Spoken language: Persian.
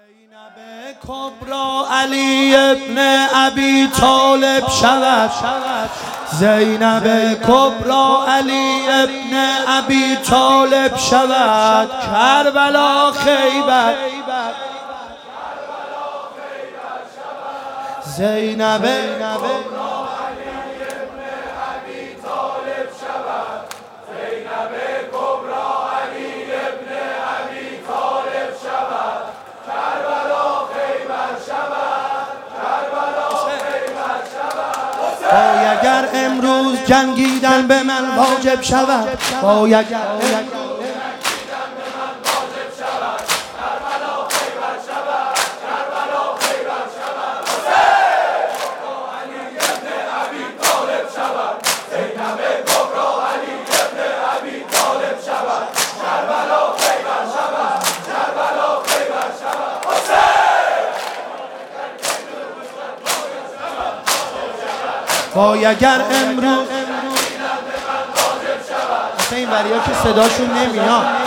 زینب کبرا علی ابن ابی طالب شود. زینب کبرا علی ابن ابی طالب شود. کربلا خیبر زینب کبرا علی ابن ابی طالب شود. زینب کبرا علی ابن ابی طالب شود. کربلا خیبر شود. کربلا خیبر شود. باید اگر امروز جنگیدن به من واجب شود. باید اگر اگر امروز اصلا این وریا که صداشون نمیاد.